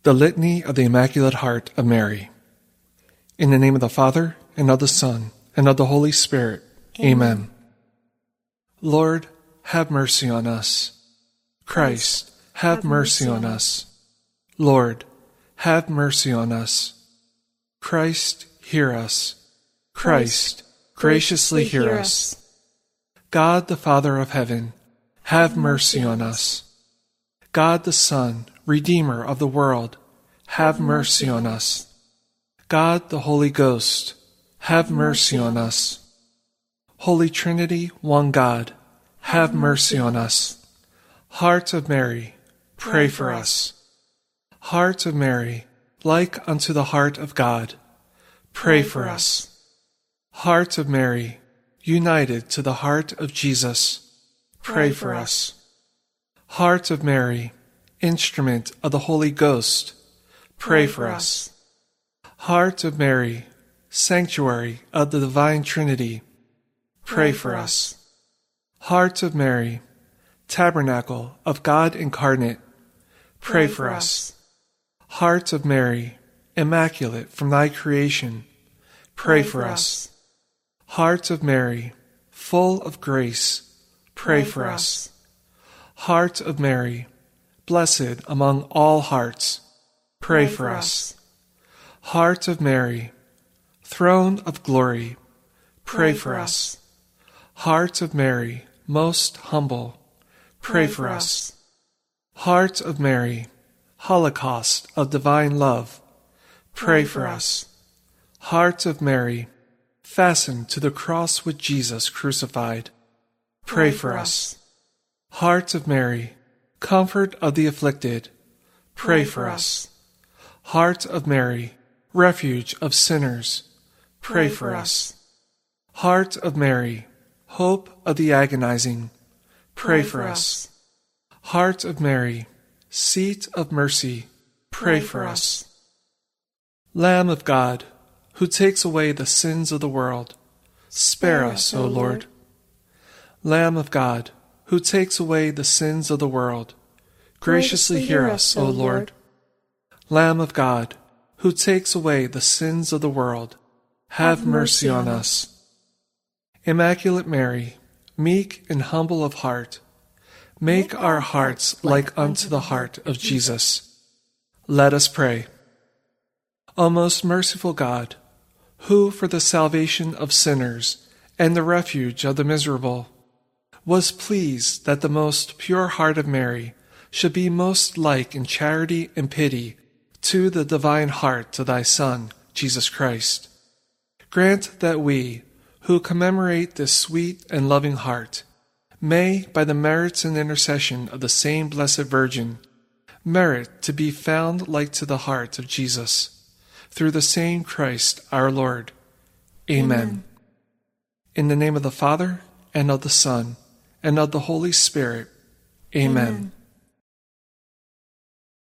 The Litany of the Immaculate Heart of Mary. In the name of the Father, and of the Son, and of the Holy Spirit. Amen. Lord, have mercy on us. Christ, have mercy on us. Lord, have mercy on us. Christ, hear us. Christ, graciously hear us. God the Father of heaven, have mercy on us. God the Son, Redeemer of the world, have mercy on us. God the Holy Ghost, have mercy on us. Holy Trinity, one God, have mercy on us. Heart of Mary, pray for us. Heart of Mary, like unto the heart of God, pray for us. Heart of Mary, united to the heart of Jesus, pray for us. Heart of Mary, instrument of the Holy Ghost, pray for us. Heart of Mary, sanctuary of the Divine Trinity, pray for us. Heart of Mary, tabernacle of God incarnate, pray for us. Heart of Mary, immaculate from thy creation, pray for us. Heart of Mary, full of grace, pray for us. Heart of Mary, blessed among all hearts, pray for us. Heart of Mary, throne of glory, pray for us. Heart of Mary, most humble, pray for us. Heart of Mary, holocaust of divine love, pray for us. Heart of Mary, fastened to the cross with Jesus crucified, pray for us. Heart of Mary, comfort of the afflicted, pray for us. Heart of Mary, refuge of sinners, pray for us. Heart of Mary, hope of the agonizing, pray for us. Heart of Mary, seat of mercy, pray for us. Lamb of God, who takes away the sins of the world, spare us, O Lord. Lamb of God, who takes away the sins of the world, graciously hear us, O Lord. Lamb of God, who takes away the sins of the world, have mercy on us. Immaculate Mary, meek and humble of heart, make our hearts like unto the heart of Jesus. Let us pray. O most merciful God, who for the salvation of sinners and the refuge of the miserable was pleased that the most pure heart of Mary should be most like in charity and pity to the divine heart of thy Son, Jesus Christ. Grant that we, who commemorate this sweet and loving heart, may, by the merits and intercession of the same Blessed Virgin, merit to be found like to the heart of Jesus, through the same Christ our Lord. Amen. In the name of the Father, and of the Son, and of the Holy Spirit. Amen.